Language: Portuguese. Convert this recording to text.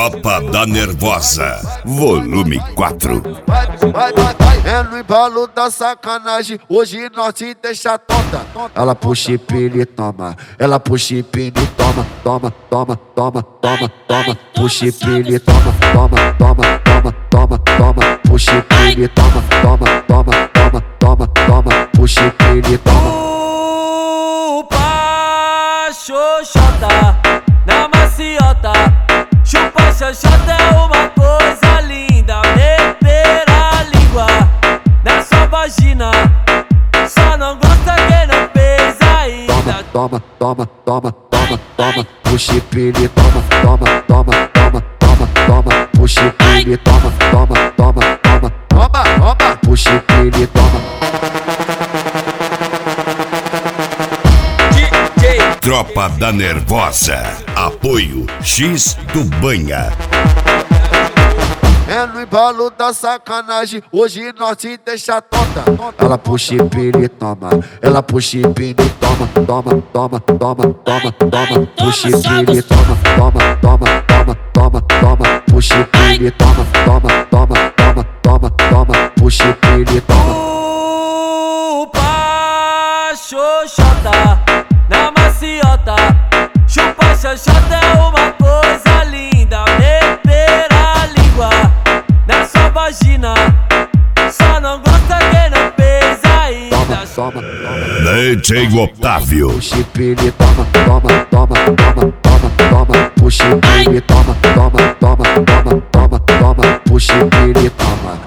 Tropa da Nervosa, volume 4. Vai, é no embalo da sacanagem, hoje nós te deixa tonta. Ela puxa e pila e toma, ela puxa e pila e toma, toma, toma, toma, toma, toma. Puxa e pila e toma, toma, toma, toma, toma, toma. Puxa e pila e toma, toma, toma, toma, toma, toma. Puxa e pila e toma. Xoxota na maciota, chupa xoxota é uma coisa linda. Meter a língua na sua vagina, só não gosta quem não fez ainda. Toma, toma, toma, toma, toma. Puxa e pila e toma, toma, toma, toma, toma, toma. Puxa e pila e toma, toma, toma, toma, toma, toma. Puxa e pila e toma. Tropa da Nervosa, apoio X do Banha. É no embalo da sacanagem, hoje nós te deixa tonta. Ela puxa e pila e toma, ela puxa e pila e toma, toma, toma, toma, toma, toma. Puxa e pila e toma, toma, toma, toma, toma, toma. Puxa e pila e toma, toma, toma, toma, toma, toma. Puxa e pila e toma. Xoxota na maciota, chupa xoxota é uma coisa linda. Meter a língua na sua vagina, só não gosta quem não fez ainda. Toma, toma. DJ Otávio. Puxa e pila e toma, toma, toma, toma, toma, toma. Puxa e pila e toma, toma, toma, toma, toma, toma. Puxa e pila e toma.